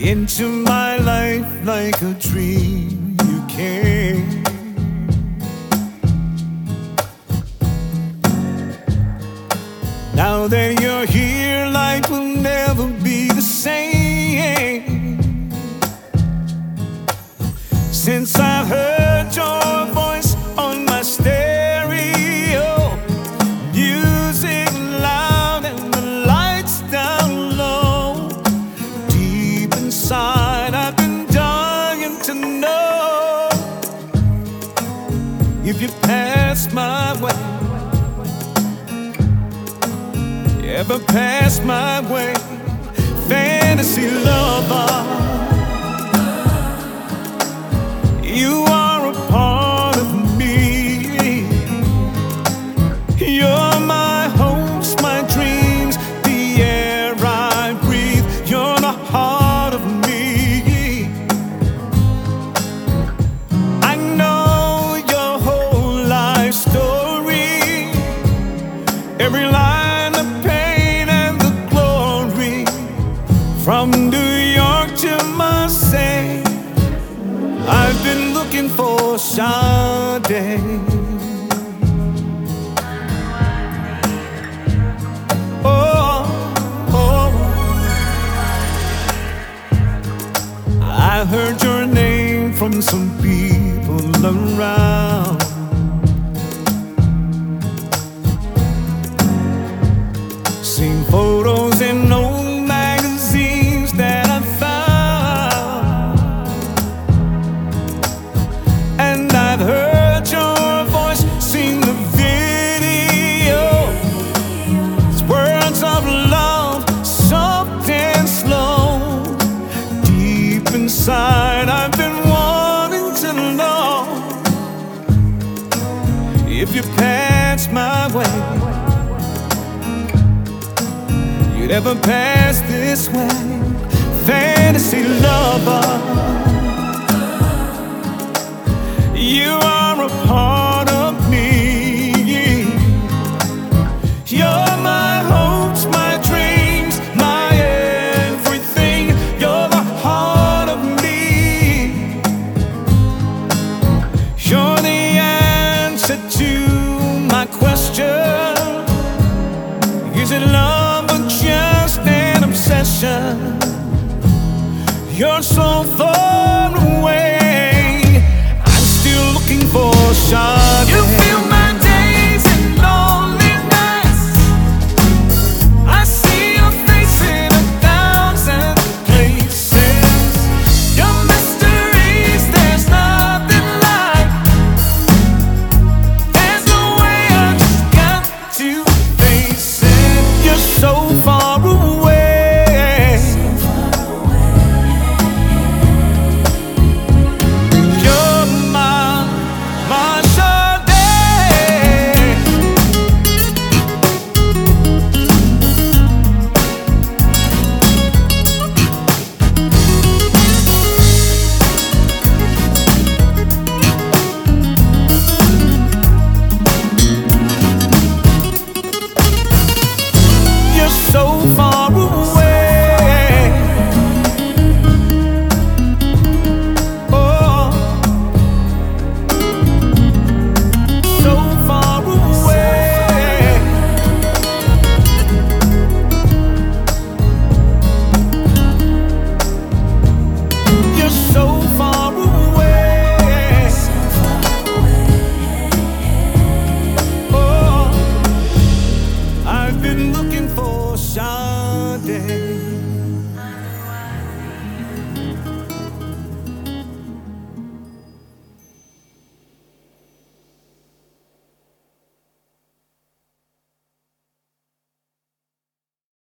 into my life like a dream you came. Now that you're here, life will never be the same. Since I've heard your voice on my stereo, music loud and the lights down low, deep inside I've been dying to know if you pass my way, ever pass my way, fantasy lover. You are a part of me. You're my hopes, my dreams, the air I breathe. You're the heart of me. I know your whole life story, every line of pain and the glory, from New York to Marseille. I've been looking for Sade. Oh, oh. I heard your name from some people around. Seen photos in old magazines that I found, and I've heard your voice, seen the video. It's words of love, soft and slow. Deep inside I've been wanting to know if you pass my way, you'd ever pass this way, fantasy lover. You are a part of me. You're my hopes, my dreams, my everything. You're the heart of me. You're the answer to my question. Is it love or just an obsession? You're so far away.